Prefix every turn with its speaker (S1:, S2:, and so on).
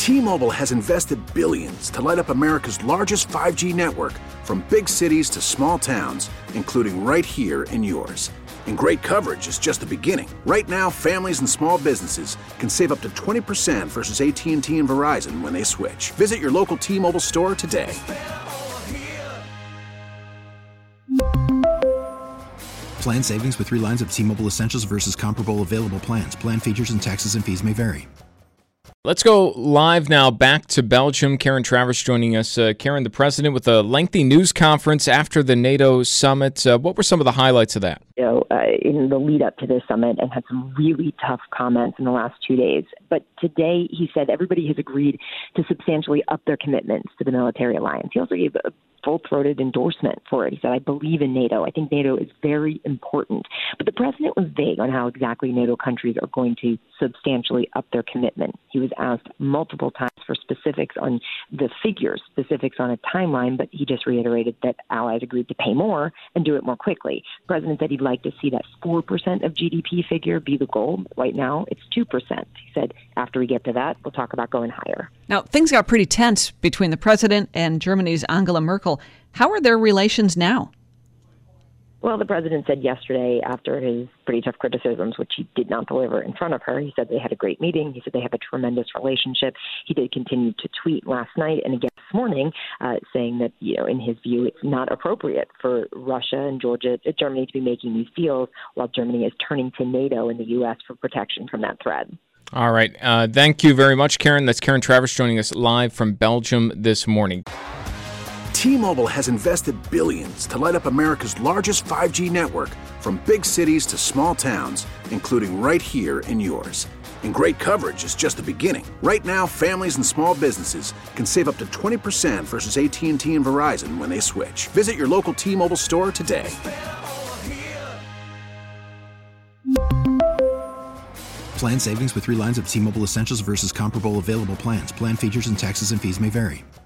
S1: T-Mobile has invested billions to light up America's largest 5G network, from big cities to small towns, including right here in yours. And great coverage is just the beginning. Right now, families and small businesses can save up to 20% versus AT&T and Verizon when they switch. Visit your local T-Mobile store today.
S2: Plan savings with 3 lines of T-Mobile Essentials versus comparable available plans. Plan features and taxes and fees may vary.
S3: Let's go live now back to Belgium. Karen Travers joining us. Karen, the president with a lengthy news conference after the NATO summit. What were some of the highlights of that?
S4: In the lead up to this summit, and had some really tough comments in the last 2 days. But today he said everybody has agreed to substantially up their commitments to the military alliance. He also gave a full-throated endorsement for it. He said, I believe in NATO. I think NATO is very important. But the president was vague on how exactly NATO countries are going to substantially up their commitment. He was asked multiple times for specifics on the figures, specifics on a timeline, but he just reiterated that allies agreed to pay more and do it more quickly. The president said he'd like to see that 4% of GDP figure be the goal. Right now, it's 2%. He said, after we get to that, we'll talk about going higher.
S5: Now, things got pretty tense between the president and Germany's Angela Merkel. How are their relations now?
S4: Well, the president said yesterday, after his pretty tough criticisms, which he did not deliver in front of her, he said they had a great meeting. He said they have a tremendous relationship. He did continue to tweet last night and again this morning, saying that, in his view, it's not appropriate for Russia and Germany to be making these deals while Germany is turning to NATO and the U.S. for protection from that threat.
S3: All right. Thank you very much, Karen. That's Karen Travers joining us live from Belgium this morning.
S1: T-Mobile has invested billions to light up America's largest 5G network, from big cities to small towns, including right here in yours. And great coverage is just the beginning. Right now, families and small businesses can save up to 20% versus AT&T and Verizon when they switch. Visit your local T-Mobile store today.
S2: Plan savings with 3 lines of T-Mobile Essentials versus comparable available plans. Plan features and taxes and fees may vary.